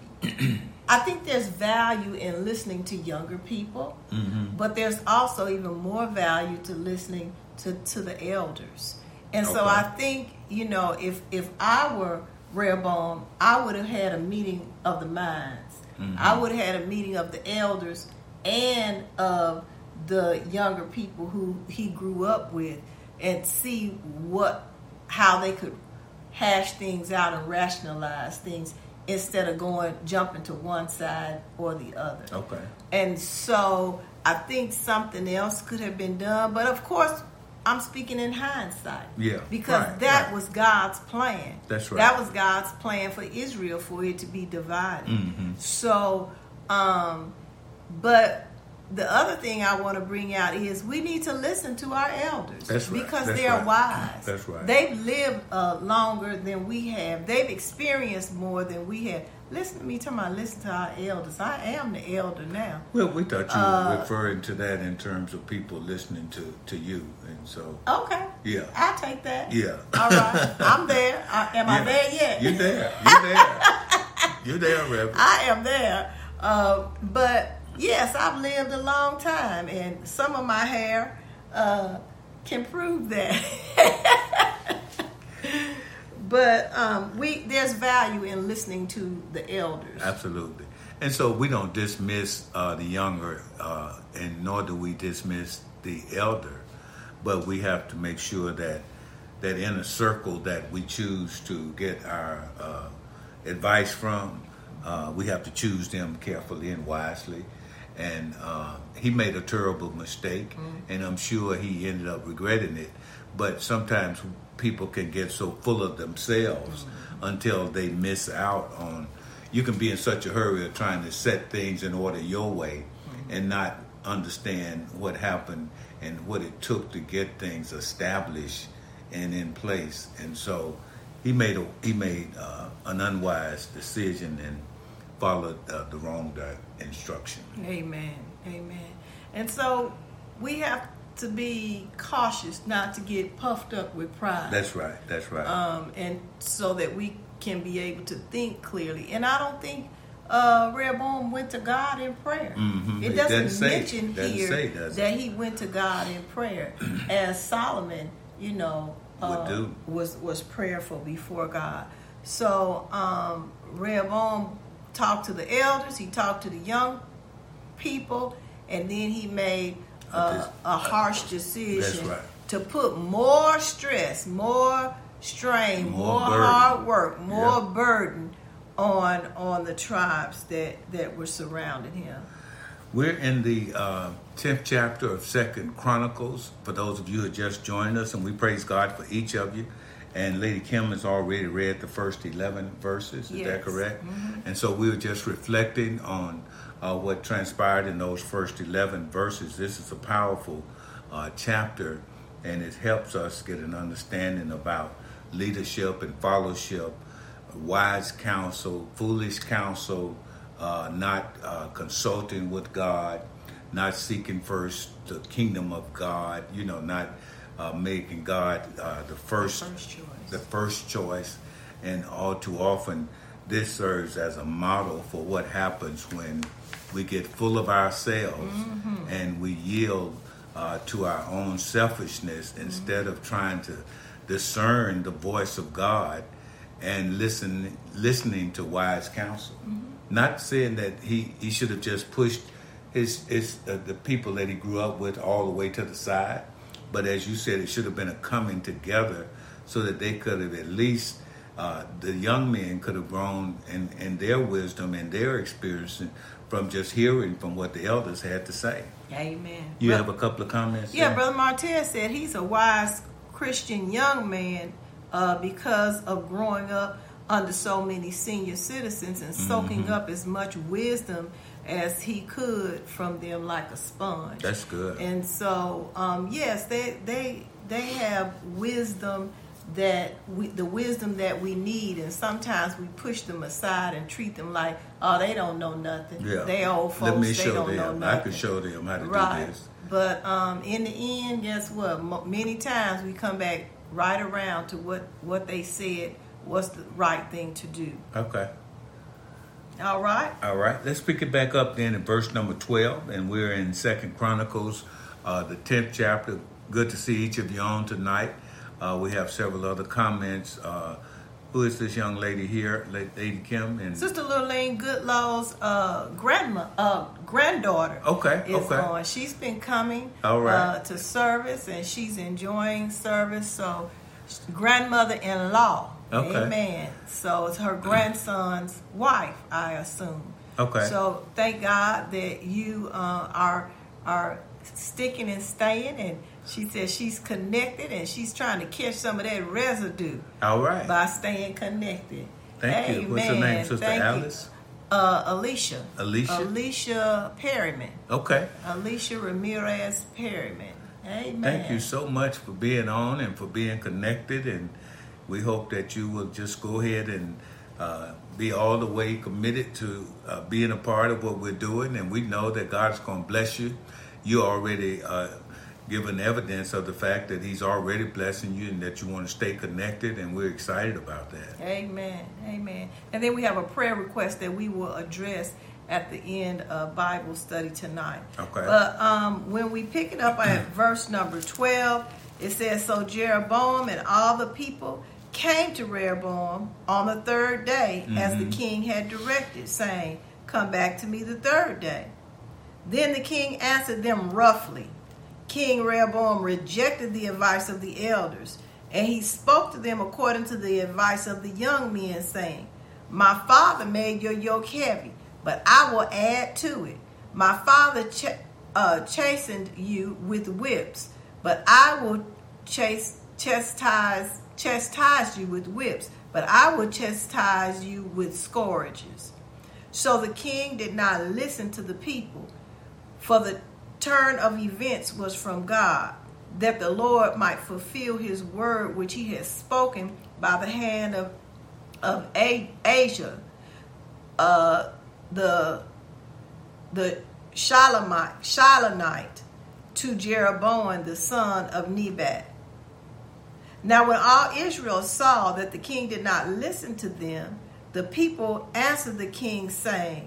I think there's value in listening to younger people, mm-hmm. but there's also even more value to listening to, to the elders. And okay. so I think, you know, if, if I were Rehoboam, I would have had a meeting of the minds. Mm-hmm. I would have had a meeting of the elders and of the younger people who he grew up with, and see what how they could hash things out and rationalize things instead of going jumping to one side or the other. Okay. And so I think something else could have been done, but of course I'm speaking in hindsight. Yeah. Because right, that right. was God's plan. That's right. That was God's plan for Israel, for it to be divided. Mm-hmm. So, um, but the other thing I want to bring out is we need to listen to our elders. That's right. Because That's they're right. wise. That's right. They've lived uh, longer than we have. They've experienced more than we have. Listen to me, talking about listen to our elders. I am the elder now. Well, we thought you uh, were referring to that in terms of people listening to, to you. And so. Okay. Yeah. I'll take that. Yeah. All right. I'm there. I, am yeah. I there yet? You're there. You're there. You're there, Reverend. I am there. Uh, but. Yes, I've lived a long time, and some of my hair uh, can prove that. But um, we there's value in listening to the elders. Absolutely. And so we don't dismiss uh, the younger, uh, and nor do we dismiss the elder, but we have to make sure that that inner circle that we choose to get our uh, advice from, uh, we have to choose them carefully and wisely. And uh, he made a terrible mistake, mm-hmm. and I'm sure he ended up regretting it. But sometimes people can get so full of themselves mm-hmm. until they miss out on. You can be in such a hurry of trying to set things in order your way mm-hmm. and not understand what happened and what it took to get things established and in place. And so he made a, he made uh, an unwise decision and followed uh, the wrong di- instruction. Amen. Amen. And so we have to be cautious not to get puffed up with pride. That's right. That's right. Um, and so that we can be able to think clearly. And I don't think uh, Rehoboam went to God in prayer. Mm-hmm. It It doesn't, doesn't say- mention doesn't here say, does it? that he went to God in prayer, as Solomon, you know, uh, Would do. was was prayerful before God. So um, Rehoboam talked to the elders, he talked to the young people, and then he made uh, a harsh decision right. to put more stress, more strain, More more, burden. hard work, more Yeah. burden on on the tribes that, that were surrounding him. We're in the uh, tenth chapter of Second Chronicles, for those of you who just joined us, and we praise God for each of you. And Lady Kim has already read the first eleven verses. Is Yes. that correct? Mm-hmm. And so we were just reflecting on uh, what transpired in those first eleven verses. This is a powerful uh, chapter, and it helps us get an understanding about leadership and fellowship, wise counsel, foolish counsel, uh, not uh, consulting with God, not seeking first the kingdom of God, you know, not Uh, making God uh, the first, The first choice. the first choice, and all too often, this serves as a model for what happens when we get full of ourselves mm-hmm. and we yield uh, to our own selfishness mm-hmm. instead of trying to discern the voice of God and listen, listening to wise counsel. Mm-hmm. Not saying that he, he should have just pushed his his uh, the people that he grew up with all the way to the side. But as you said, it should have been a coming together so that they could have at least, uh, the young men could have grown in, in their wisdom and their experience from just hearing from what the elders had to say. Amen. You Brother, have a couple of comments? Yeah, there? Brother Martez said he's a wise Christian young man uh, because of growing up under so many senior citizens and soaking mm-hmm. up as much wisdom as he could from them like a sponge. That's good. And so, um, yes, they they they have wisdom that we, the wisdom that we need, and sometimes we push them aside and treat them like, oh, they don't know nothing. Yeah. They old folks. Let me they show don't them. know nothing. I can show them how to right. do this. But um, in the end, guess what? Mo- many times we come back right around to what, what they said was the right thing to do. Okay. All right. All right. Let's pick it back up then in verse number twelve, and we're in Second Chronicles, uh, the tenth chapter. Good to see each of you on tonight. Uh, we have several other comments. Uh, who is this young lady here, Lady Kim? And Sister Lurleen Goodlaw's uh, grandma, uh, granddaughter. Okay. Is okay. on. She's been coming. All right. uh, to service, and she's enjoying service. So, grandmother-in-law. Okay. Amen. So it's her grandson's wife, I assume. Okay. So thank God that you uh, are are sticking and staying, and she says she's connected and she's trying to catch some of that residue. All right. By staying connected. Thank Amen. you. What's her name, Sister Thank Alice? You. Uh, Alicia. Alicia. Alicia Perryman. Okay. Alicia Ramirez Perryman. Amen. Thank you so much for being on and for being connected, and we hope that you will just go ahead and uh, be all the way committed to uh, being a part of what we're doing, and we know that God's going to bless you. You already uh, given evidence of the fact that He's already blessing you and that you want to stay connected, and we're excited about that. Amen. Amen. And then we have a prayer request that we will address at the end of Bible study tonight. Okay. But um, when we pick it up at verse number twelve, it says, So Jeroboam and all the people came to Rehoboam on the third day, mm-hmm. as the king had directed, saying, Come back to me the third day. Then the king answered them roughly. King Rehoboam rejected the advice of the elders, and he spoke to them according to the advice of the young men, saying, My father made your yoke heavy, but I will add to it. My father ch- uh, chastened you with whips, but I will chase, chastise chastise you with whips, but I will chastise you with scourges. So the king did not listen to the people, for the turn of events was from God, that the Lord might fulfill his word which he had spoken by the hand of of Asia, uh, the the Shalamite, Shilonite, to Jeroboam the son of Nebat. Now when all Israel saw that the king did not listen to them, the people answered the king, saying,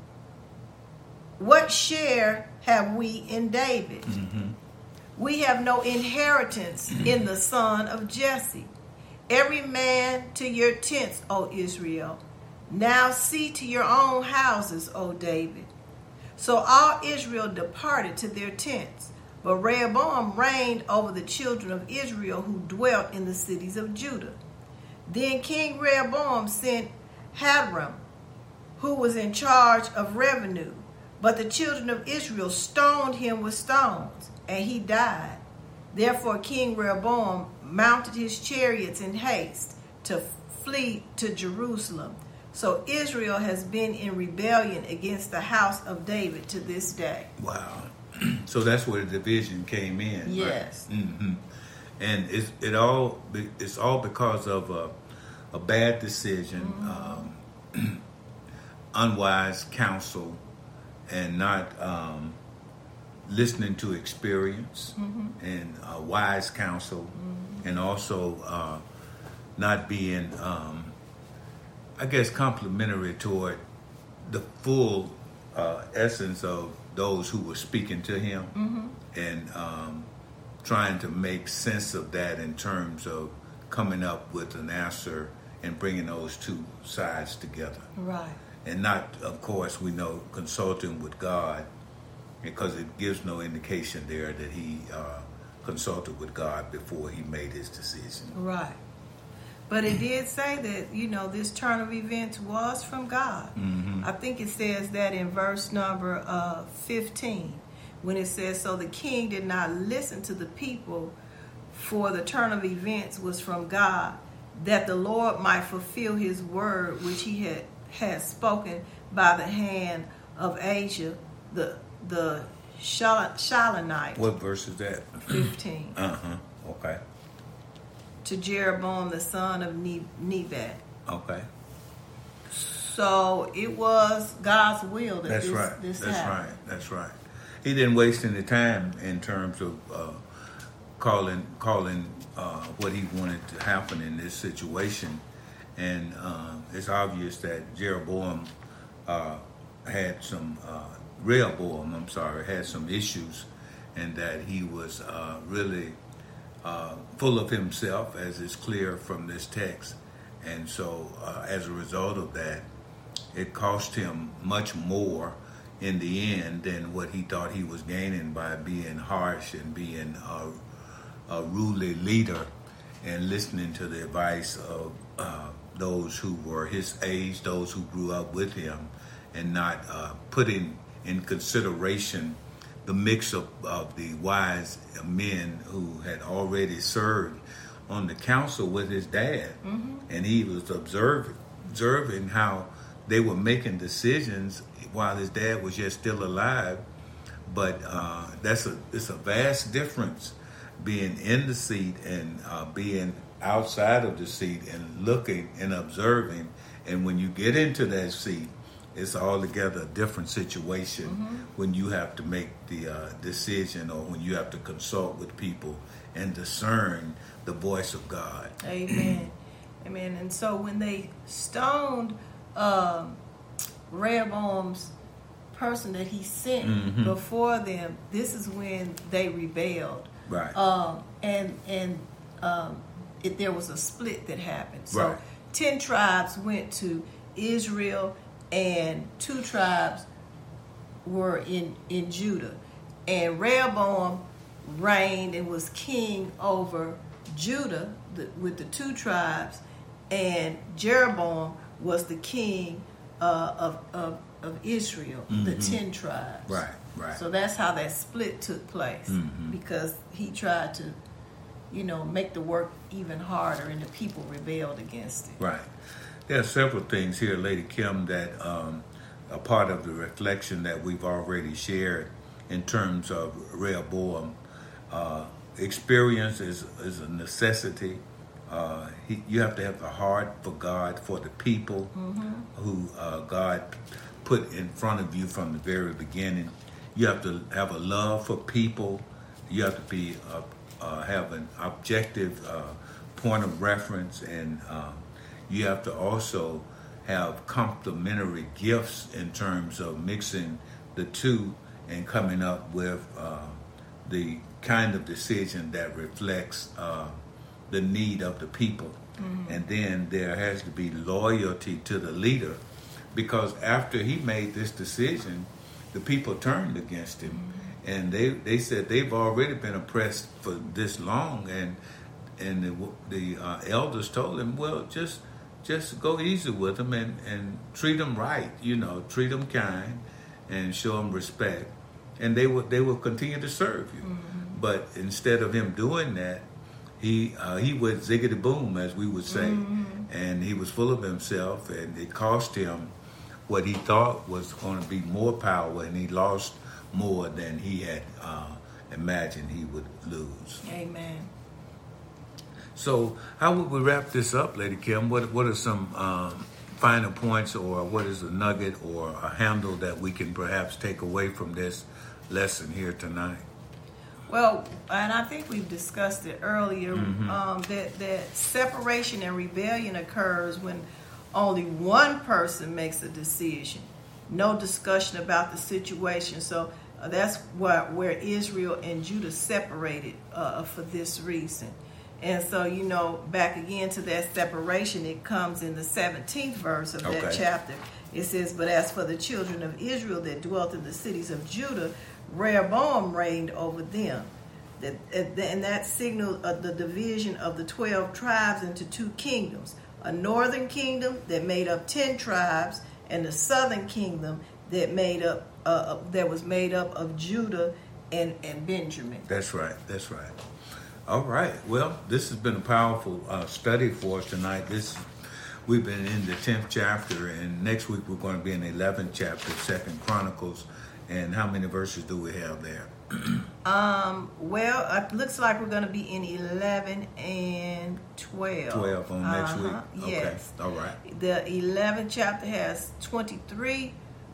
What share have we in David? Mm-hmm. We have no inheritance in the son of Jesse. Every man to your tents, O Israel. Now see to your own houses, O David. So all Israel departed to their tents. But Rehoboam reigned over the children of Israel who dwelt in the cities of Judah. Then King Rehoboam sent Hadram, who was in charge of revenue. But the children of Israel stoned him with stones, and he died. Therefore King Rehoboam mounted his chariots in haste to flee to Jerusalem. So Israel has been in rebellion against the house of David to this day. Wow. So that's where the division came in. Yes. Right? Mm-hmm. And it's, it all, it's all because of a, a bad decision, mm-hmm. um, unwise counsel, and not um, listening to experience, mm-hmm. and uh, wise counsel, mm-hmm. and also uh, not being, um, I guess, complimentary toward the full uh, essence of those who were speaking to him, mm-hmm. and um, trying to make sense of that in terms of coming up with an answer and bringing those two sides together. Right. And not, of course, we know, consulting with God because it gives no indication there that he uh, consulted with God before he made his decision. Right. But it did say that, you know, this turn of events was from God. Mm-hmm. I think it says that in verse number uh, fifteen, when it says, so the king did not listen to the people, for the turn of events was from God, that the Lord might fulfill his word, which he had, had spoken by the hand of Asa, the, the Shilonite. What verse is that? fifteen. Uh-huh. Okay. To Jeroboam the son of Nebat. Okay. So it was God's will that That's this, right. this That's happened. right. That's right. He didn't waste any time in terms of uh, calling calling uh, what he wanted to happen in this situation, and uh, it's obvious that Jeroboam uh, had some uh, Rehoboam, I'm sorry, had some issues, and that he was uh, really uh, full of himself, as is clear from this text, and so uh, as a result of that, it cost him much more in the end than what he thought he was gaining by being harsh and being a, a ruly leader and listening to the advice of uh, those who were his age, those who grew up with him, and not uh, putting in consideration the mix of, of the wise men who had already served on the council with his dad. Mm-hmm. And he was observing, observing how they were making decisions while his dad was yet still alive. But uh, that's a it's a vast difference being in the seat and uh, being outside of the seat and looking and observing. And when you get into that seat, it's altogether a different situation mm-hmm. when you have to make the uh, decision, or when you have to consult with people and discern the voice of God. Amen. Amen. And so when they stoned um, Rehoboam's person that he sent mm-hmm. before them, this is when they rebelled. Right. Um, and and um, it, there was a split that happened. So right. ten tribes went to Israel, and two tribes were in, in Judah. And Rehoboam reigned and was king over Judah the, with the two tribes, and Jeroboam was the king uh, of, of of Israel, mm-hmm. the ten tribes. Right, right. So that's how that split took place, mm-hmm. because he tried to, you know, make the work even harder, and the people rebelled against it. Right. There are several things here, Lady Kim, that um, are part of the reflection that we've already shared in terms of Rehoboam. Uh, experience is, is a necessity. Uh, he, you have to have a heart for God, for the people mm-hmm. who uh, God put in front of you from the very beginning. You have to have a love for people. You have to be uh, uh, have an objective uh, point of reference, and uh, you have to also have complementary gifts in terms of mixing the two and coming up with uh, the kind of decision that reflects uh, the need of the people. Mm-hmm. And then there has to be loyalty to the leader, because after he made this decision, the people turned against him. Mm-hmm. And they, they said they've already been oppressed for this long, and and the, the uh, elders told him, well, just just go easy with them and, and treat them right, you know, treat them kind and show them respect, and they will they will continue to serve you. Mm-hmm. But instead of him doing that, he uh, he went ziggity boom, as we would say, mm-hmm. and he was full of himself, and it cost him what he thought was going to be more power, and he lost more than he had uh, imagined he would lose. Amen. So how would we wrap this up, Lady Kim? What what are some um, final points, or what is a nugget or a handle that we can perhaps take away from this lesson here tonight? Well, and I think we've discussed it earlier, mm-hmm. um, that, that separation and rebellion occurs when only one person makes a decision. No discussion about the situation. So uh, that's what, where Israel and Judah separated uh, for this reason. And so, you know, back again to that separation, it comes in the seventeenth verse of that okay. chapter. It says, but as for the children of Israel that dwelt in the cities of Judah, Rehoboam reigned over them. That, and that signaled uh, the division of the twelve tribes into two kingdoms. A northern kingdom that made up ten tribes, and the southern kingdom that made up uh, that was made up of Judah and, and Benjamin. That's right. That's right. All right. Well, this has been a powerful uh, study for us tonight. This we've been in the tenth chapter, and next week we're going to be in the eleventh chapter, Second Chronicles. And how many verses do we have there? um. Well, it looks like we're going to be in eleven and twelve. Twelve on next uh-huh. week. Yes. Okay. All right. The eleventh chapter has twenty-three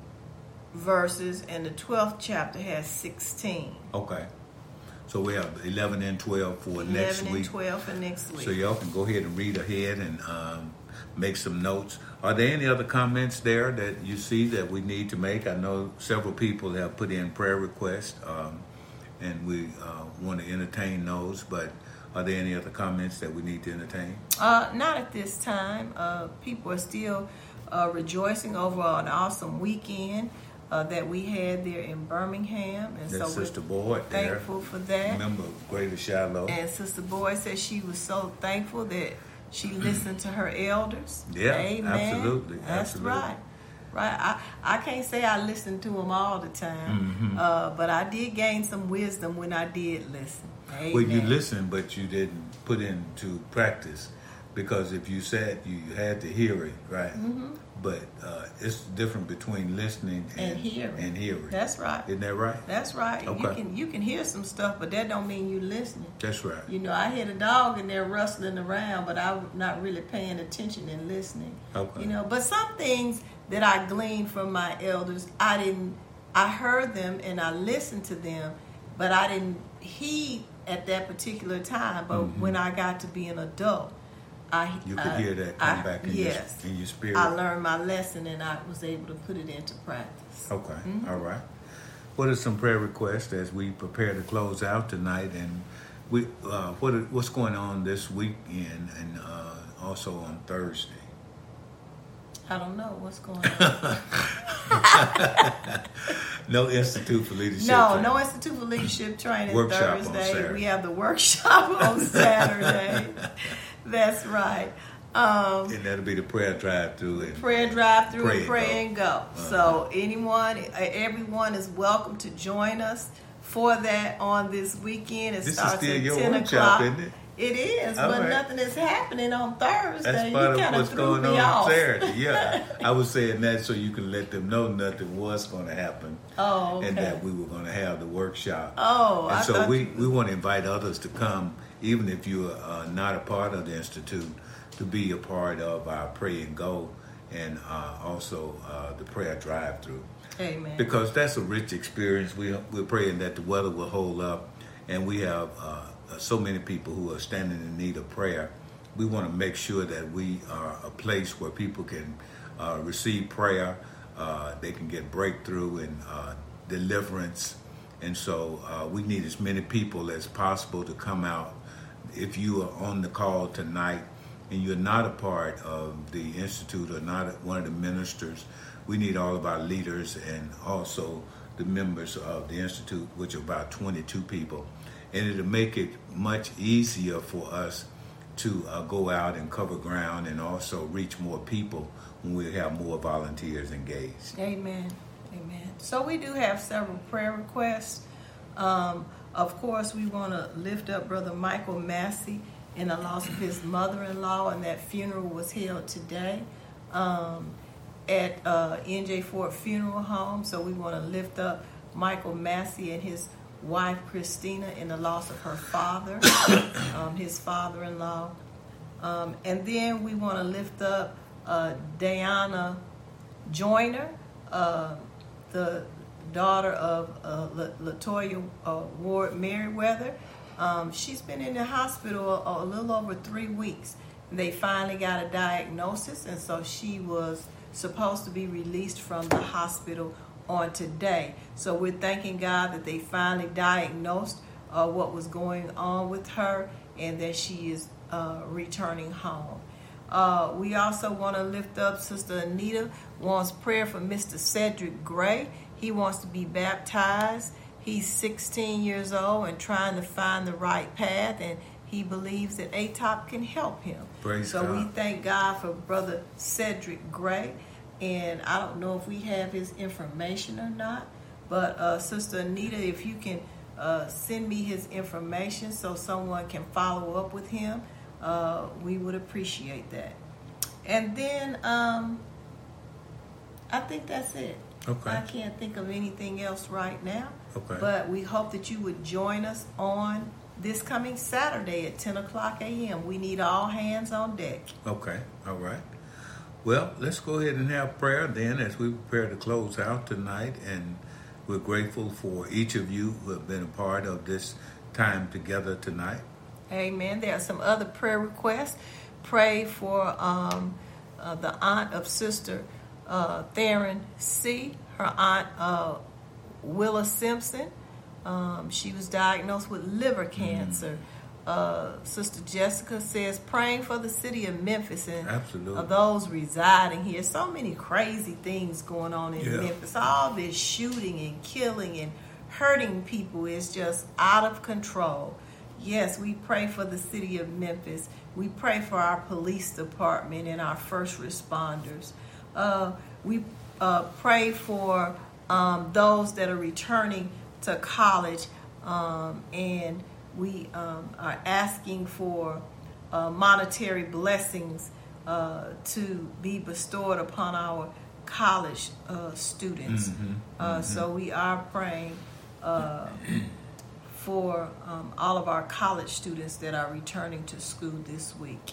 verses, and the twelfth chapter has sixteen. Okay. So we have eleven and twelve for next week. eleven and twelve for next week. So y'all can go ahead and read ahead and um, make some notes. Are there any other comments there that you see that we need to make? I know several people have put in prayer requests, um, and we uh, want to entertain those. But are there any other comments that we need to entertain? Uh, not at this time. Uh, people are still uh, rejoicing over an awesome weekend Uh, that we had there in Birmingham, and That's so Sister we're Boyd there. thankful for that. Remember Greater Shiloh. And Sister Boyd said she was so thankful that she listened to her elders. Yeah, Amen. absolutely. That's absolutely. right. Right. I, I can't say I listened to them all the time, Mm-hmm. uh, but I did gain some wisdom when I did listen. Amen. Well, you listened, but you didn't put into practice, because if you said you had to hear it, right? Mm-hmm. But uh, it's different between listening and, And hearing. And hearing. That's right. Isn't that right? That's right. Okay. You can you can hear some stuff, but that don't mean you listening. That's right. You know, I hear the dog in there rustling around, but I'm not really paying attention and listening. Okay. You know, but some things that I gleaned from my elders, I didn't. I heard them and I listened to them, but I didn't heed at that particular time. But Mm-hmm. when I got to be an adult, I You could I, hear that come I, back in, yes, your, in your spirit. I learned my lesson and I was able to put it into practice. Okay. Mm-hmm. All right. What are some prayer requests as we prepare to close out tonight? And we uh, what are, what's going on this weekend and uh, also on Thursday? I don't know what's going on. No Institute for Leadership. No, training. no Institute for Leadership Training Workshop on Thursday. Saturday. We have the workshop on Saturday. That's right. Um, And that'll be the prayer drive-through. And prayer drive through Pray and and pray go. and go. Uh-huh. So anyone, everyone is welcome to join us for that on this weekend. It This is starts still at your ten workshop, o'clock. isn't it? It is, All but right. nothing is happening on Thursday. That's You part of kinda what's threw going me on off. Saturday. Yeah, I was saying that so you can let them know nothing was going to happen, Oh, okay. and that we were going to have the workshop. Oh, and I so thought we, you- we want to invite others to come, even if you are uh, not a part of the Institute, to be a part of our Pray and Go, and uh, also uh, the prayer drive-through. Amen. Because that's a rich experience. We, we're praying that the weather will hold up, and we have uh, so many people who are standing in need of prayer. We want to make sure that we are a place where people can uh, receive prayer, uh, they can get breakthrough and uh, deliverance. And so uh, we need as many people as possible to come out. If you are on the call tonight and you're not a part of the Institute or not one of the ministers, we need all of our leaders and also the members of the Institute, which are about twenty-two people. And it'll make it much easier for us to uh, go out and cover ground and also reach more people when we have more volunteers engaged. Amen. Amen. So we do have several prayer requests. Um, of course, we want to lift up Brother Michael Massey in the loss of his mother-in-law, and that funeral was held today um, at uh, N J Ford Funeral Home. So we want to lift up Michael Massey and his wife Christina in the loss of her father, um, his father-in-law. Um, and then we want to lift up uh, Diana Joyner, uh, the daughter of uh, La- Latoya uh, Ward Merriweather. Um, she's been in the hospital a, a little over three weeks. They finally got a diagnosis, and so she was supposed to be released from the hospital on today. So we're thanking God that they finally diagnosed uh, what was going on with her and that she is uh, returning home. Uh, we also want to lift up Sister Anita, wants prayer for Mister Cedric Gray. He wants to be baptized. He's sixteen years old and trying to find the right path, and he believes that A T O P can help him. Praise so God. we thank God for Brother Cedric Gray, and I don't know if we have his information or not, but uh, Sister Anita, if you can uh, send me his information so someone can follow up with him, uh, we would appreciate that. And then um, I think that's it. Okay. I can't think of anything else right now. Okay. But we hope that you would join us on this coming Saturday at ten o'clock a.m. We need all hands on deck. Okay. All right. Well, let's go ahead and have prayer then as we prepare to close out tonight. And we're grateful for each of you who have been a part of this time together tonight. Amen. There are some other prayer requests. Pray for um, uh, the aunt of Sister uh, Theron C., her aunt uh, Willa Simpson. Um, she was diagnosed with liver cancer. Mm. Uh, Sister Jessica says, praying for the city of Memphis and Absolutely. of those residing here. So many crazy things going on in yeah. Memphis. All this shooting and killing and hurting people is just out of control. Yes, we pray for the city of Memphis. We pray for our police department and our first responders. Uh, we uh, pray for um, those that are returning to college, um, and we um, are asking for uh, monetary blessings uh, to be bestowed upon our college uh, students. Mm-hmm. Uh, Mm-hmm. So we are praying uh, for um, all of our college students that are returning to school this week.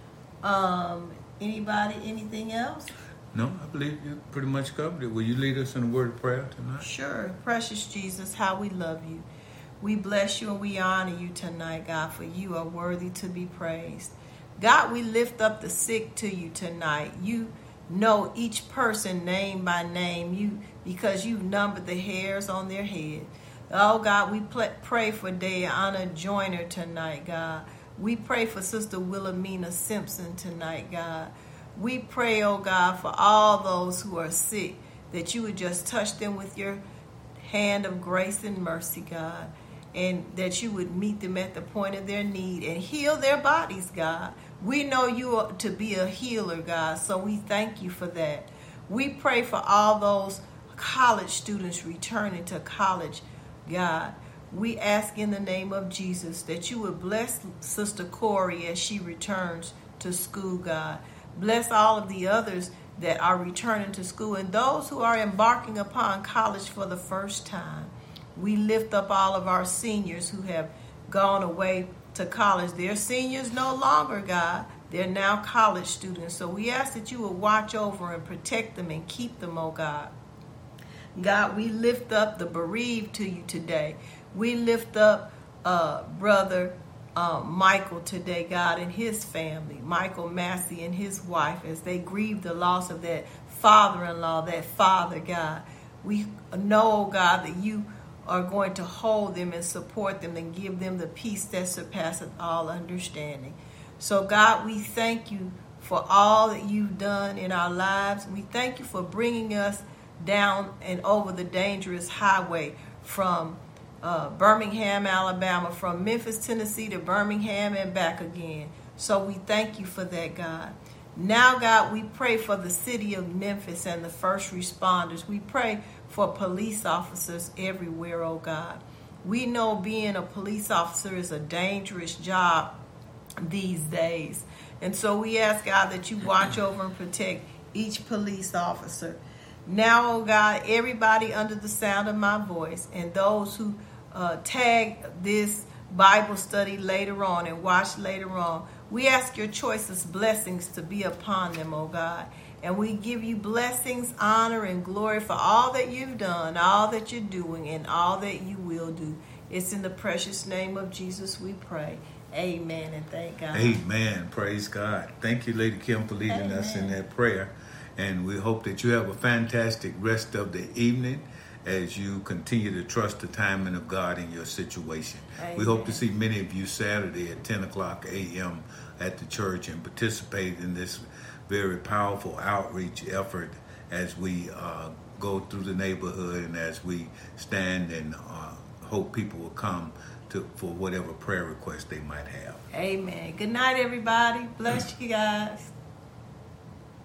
Um, anybody, anything else? No, I believe you pretty much covered it. Will you lead us in a word of prayer tonight? Sure. Precious Jesus, how we love you. We bless you and we honor you tonight, God, for you are worthy to be praised. God, we lift up the sick to you tonight. You know each person name by name, you because you've numbered the hairs on their head. Oh, God, we pray for Diana Joyner tonight, God. We pray for Sister Wilhelmina Simpson tonight, God. We pray, oh God, for all those who are sick, that you would just touch them with your hand of grace and mercy, God, and that you would meet them at the point of their need and heal their bodies, God. We know you are to be a healer, God, so we thank you for that. We pray for all those college students returning to college, God. We ask in the name of Jesus that you would bless Sister Corey as she returns to school, God. Bless all of the others that are returning to school and those who are embarking upon college for the first time. We lift up all of our seniors who have gone away to college. They're seniors no longer, God. They're now college students. So we ask that you will watch over and protect them and keep them, oh God. God, we lift up the bereaved to you today. We lift up uh, Brother Um, Michael today, God, and his family, Michael Massey and his wife, as they grieve the loss of that father-in-law, that father, God. We know, God, that you are going to hold them and support them and give them the peace that surpasses all understanding. So, God, we thank you for all that you've done in our lives. We thank you for bringing us down and over the dangerous highway from Uh, Birmingham, Alabama, from Memphis, Tennessee to Birmingham and back again. So we thank you for that, God. Now, God, we pray for the city of Memphis and the first responders. We pray for police officers everywhere, oh God. We know being a police officer is a dangerous job these days. And so we ask, God, that you watch over and protect each police officer. Now, oh God, everybody under the sound of my voice and those who uh, tag this Bible study later on and watch later on, we ask your choicest blessings to be upon them, oh God. And we give you blessings, honor, and glory for all that you've done, all that you're doing, and all that you will do. It's in the precious name of Jesus we pray. Amen, and thank God. Amen. Praise God. Thank you, Lady Kim, for leading Amen. us in that prayer. And we hope that you have a fantastic rest of the evening as you continue to trust the timing of God in your situation. Amen. We hope to see many of you Saturday at ten o'clock a.m. at the church and participate in this very powerful outreach effort as we uh, go through the neighborhood and as we stand and uh, hope people will come to for whatever prayer request they might have. Amen. Good night, everybody. Bless you guys.